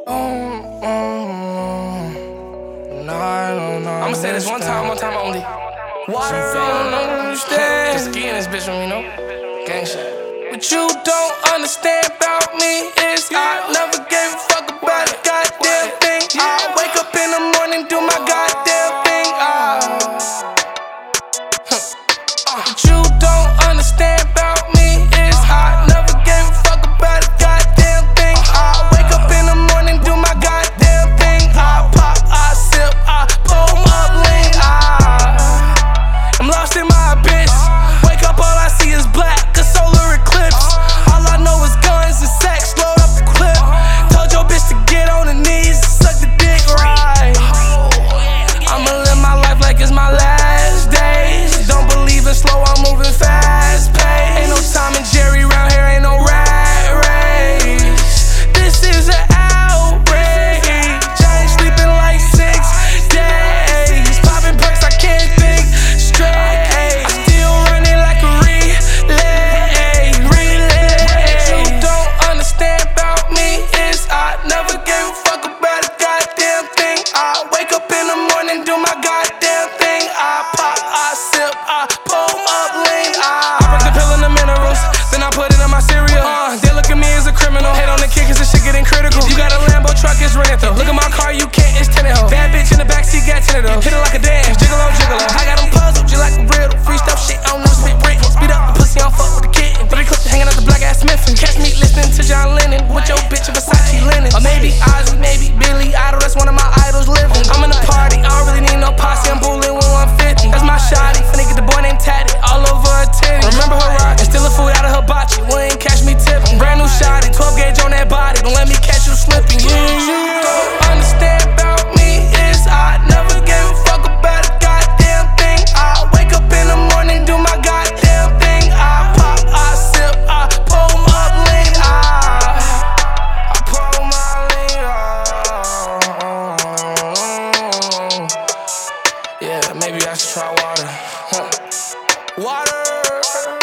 I'ma say this one time only. Water don't understand. Just ski in this bitch from me, gang shit. What you don't understand about me is I never gave a fuck about a goddamn thing. I wake up in the morning, do my goddamn thing. What you don't understand about me is I never gave a fuck about a goddamn thing. I wake up in the morning, do my goddamn thing. I pop, I sip, I pull up lean. I'm lost in my abyss. Wake up, all I see is black, a solar eclipse. All I know is guns and sex, load up the clip. Told your bitch to get on her knees and suck the dick right. I'ma live my life like it's my last days. Don't believe in slow, I'm moving fast pace. Ain't no Tom and Jerry round here, ain't no rat race. This is an outrage. I ain't sleeping like 6 days. Popping perks, I can't think straight. I still running like a relay. What you don't understand about me is I never gave a fuck about a goddamn thing. I wake up in the morning, do my goddamn thing. I pop, I sip, I pull up lean. I break the pill in the minerals, then I put it in my cereal. They look at me as a criminal. Hate on the kid cause this shit getting critical. You got a Lambo truck, it's rented though. Look at my car, you can't, it's tinted ho. Bad bitch in the backseat, got tinted though. Hit it like a dance, jiggle-o, jiggle-o. I got them puzzled, just like a riddle. Free stuff shit, I don't never spit written. Speed up the pussy, I don't fuck with the kitten. 3 clips hanging out the black ass Smith. Catch me listening to John Lennon with your bitch of Versace linen. Or maybe Ozzy, maybe Billy Idol, that's one of my idols living. I'm in the party, I don't really need no posse, I'm bullying with 150. That's my shawty, finna get the boy named Tatty all over her titty. Remember her rockin', steal the food out of her bocce, wouldn't catch me tipping. Brand new shawty, 12 gauge on that body, don't let me catch you slipping. Don't understand about me is I never gave a fuck about a goddamn thing. I wake up in the morning, do my goddamn thing. I pop, I sip, I pull up lean. I pull my lean. Yeah, maybe I should try water. Water.